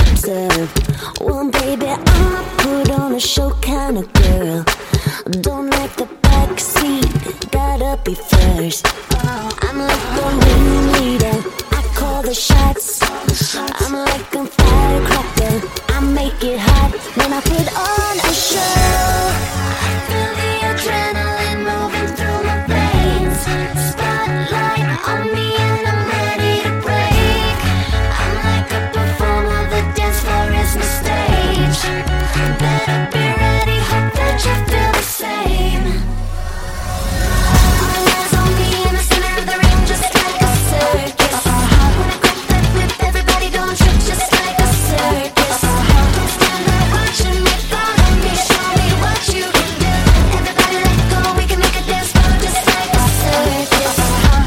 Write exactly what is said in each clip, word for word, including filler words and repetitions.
observe. Well, baby, I'm a put on a show kind of girl. Don't like the backseat, gotta be first. I'm like the ringleader, I call the shots. I'm like a firecracker, I make it hot when I put on a show. Feel the adrenaline moving through my veins. Spotlight on me and I'm ready to break. I'm like a performer, the dance floor is my stage. Better be ready, hope that you feel the same. All eyes on me in the center of the ring, just like a circus. When I grab that whip, everybody don't trip, just like a circus. Don't stand there watching me, follow me, show me what you can do. Everybody let go, we can make a dance floor just like a circus.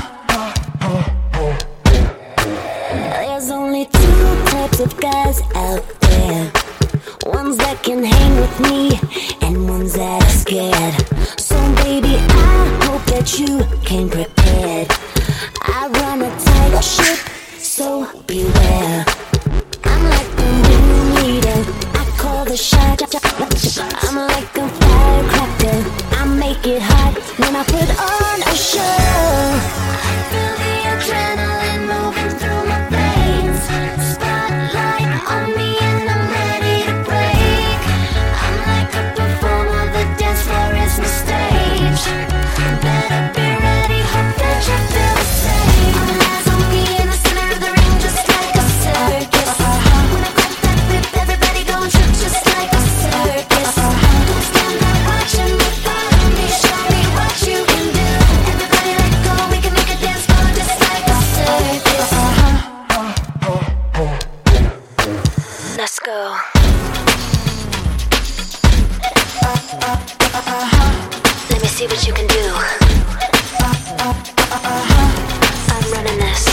There's only two types of guys out there. Ones that can hang with me and ones that are scared. So baby, I hope that you came prepared. I run a tight ship, so beware. I'm like the ringleader, I call the shot. I'm like a firecracker, I make it hot when I put on a show. Feel the adrenaline moving through my veins. Spotlight on me and I'm ready to break. I'm like a performer, the dance floor is my stage. Better be ready, hope that you feel the same. All eyes on me in the center of the ring, just like a circus. When I grab that whip, everybody don't trip, just like a circus. Don't stand there watching me, follow me, show me what you can do. Everybody let go, we can make a dance floor just like a circus. Let's go. Let me see what you can do. I'm running this.